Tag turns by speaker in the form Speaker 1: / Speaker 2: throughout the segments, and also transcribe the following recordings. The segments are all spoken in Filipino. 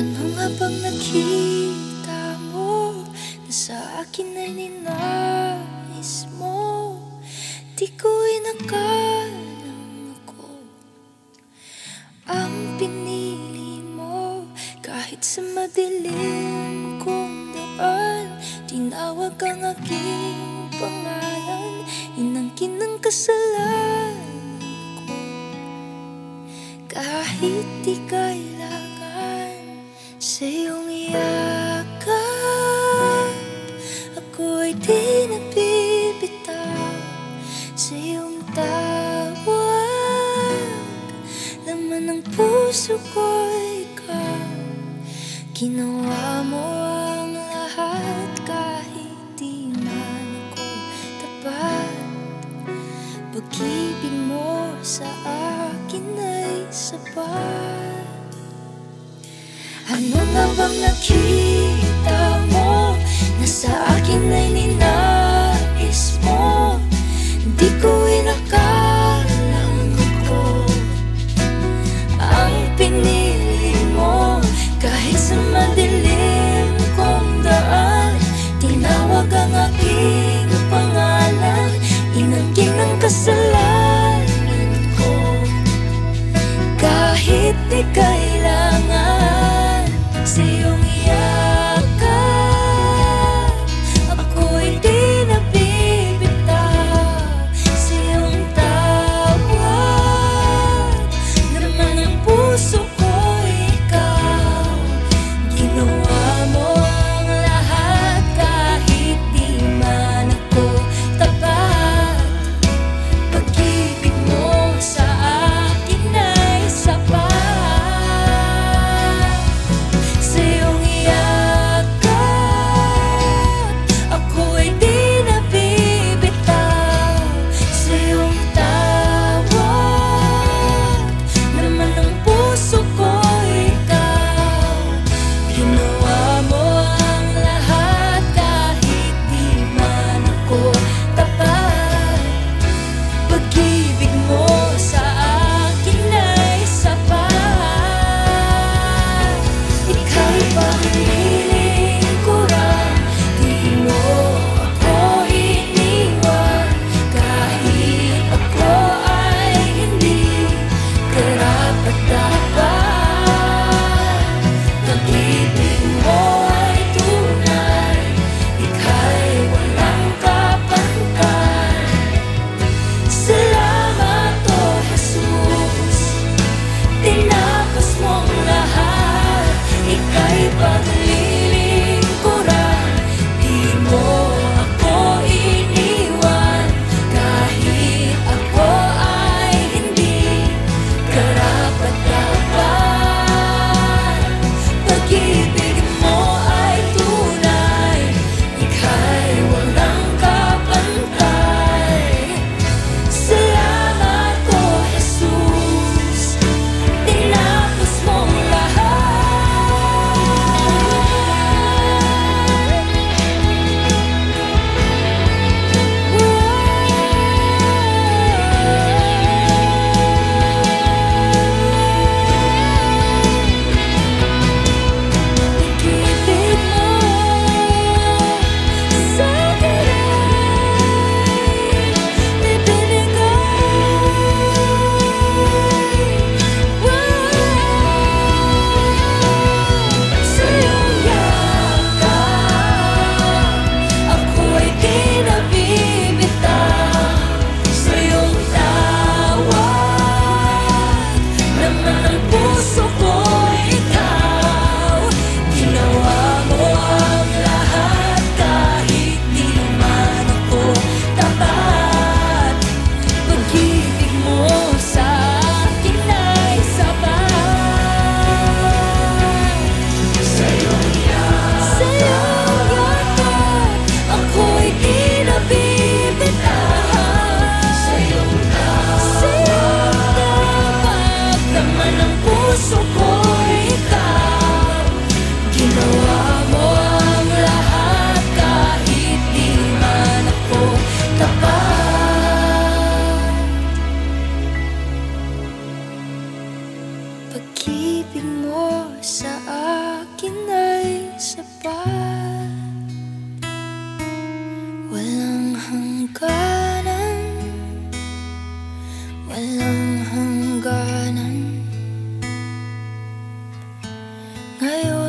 Speaker 1: Ano nga bang nakita mo na sa akin ay ninais mo? Di ko inakalang ako ang pinili mo. Kahit sa madilim kong daan, tinawag ang aking pangalan. Inangkin ang kasalanan ko. Kahit di kailangan sa iyong yakap, ako'y di nabibitaw sa iyong tawag. Laman ng puso ko'y ikaw. Ginawa mo ang lahat kahit di man ako tapat. Pag-ibig mo sa akin ay sapat. Ano nga bang nakita mo na sa akin ay ninais mo? Di ko inakalang ako ang pinili mo. Kahit sa madilim kong daan, tinawag ang aking pangalan. Inangkin ang kasalanan ko. Kahit di kailangan sa iyong yakap, ako'y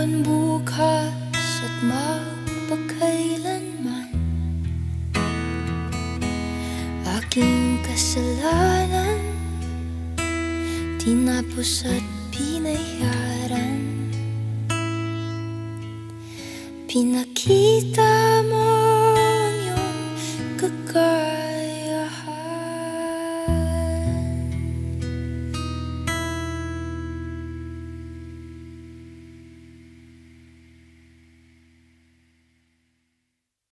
Speaker 1: ngayon, bukas at magpakailanman. Aking kasalanan, tinapos at binayaran. Pinakita mo